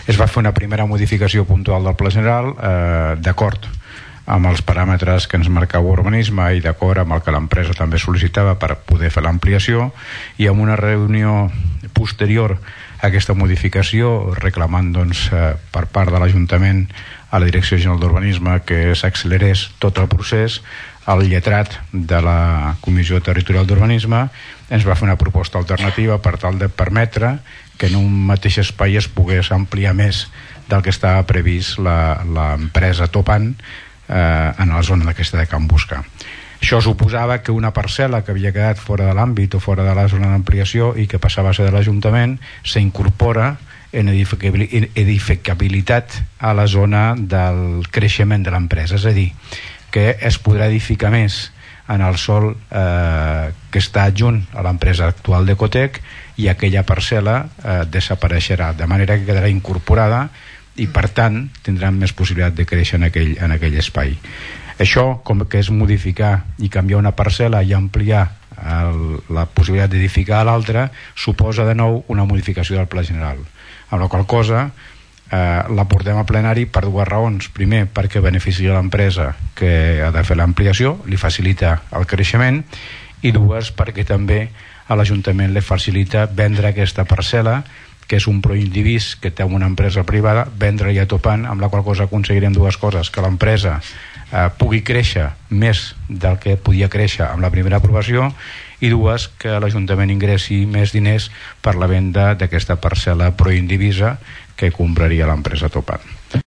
Es va fer una primera modificació puntual del Pla General, d'acord amb els paràmetres que ens marcava urbanisme i d'acord amb el que l'empresa també sol·licitava per poder fer l'ampliació, i en una reunió posterior a aquesta modificació, reclamant per part de l'Ajuntament a la Direcció General d'Urbanisme que s'accelerés tot el procés, el lletrat de la Comissió Territorial d'Urbanisme ens va fer una proposta alternativa per tal de permetre que en un mateix espai es pogués ampliar més del que estava previst l'empresa topant en la zona aquesta de Can Busca. Això suposava que una parcel·la que havia quedat fora de l'àmbit o fora de la zona d'ampliació i que passava a ser de l'Ajuntament s'incorpora en edificabilitat a la zona del creixement de l'empresa, és a dir, que es podrà edificar més en el sòl que està adjunt a l'empresa actual d'Ecotec, i aquella parcel·la desapareixerà, de manera que quedarà incorporada i per tant tindran més possibilitat de créixer en aquell espai. Això, com que és modificar i canviar una parcel·la i ampliar la possibilitat d'edificar a l'altra, suposa de nou una modificació del Pla General, amb la qual cosa la portem a plenari per dues raons. Primer, perquè beneficia l'empresa que ha de fer l'ampliació, li facilita el creixement, i dues, perquè també a l'Ajuntament li facilita vendre aquesta parcel·la, que és un proindivís que té una empresa privada, vendre-hi a Topant, amb la qual cosa aconseguirem dues coses: que l'empresa pugui créixer més del que podia créixer amb la primera aprovació, i dues, que l'Ajuntament ingressi més diners per la venda d'aquesta parcel·la proindivisa que compraria l'empresa Topant.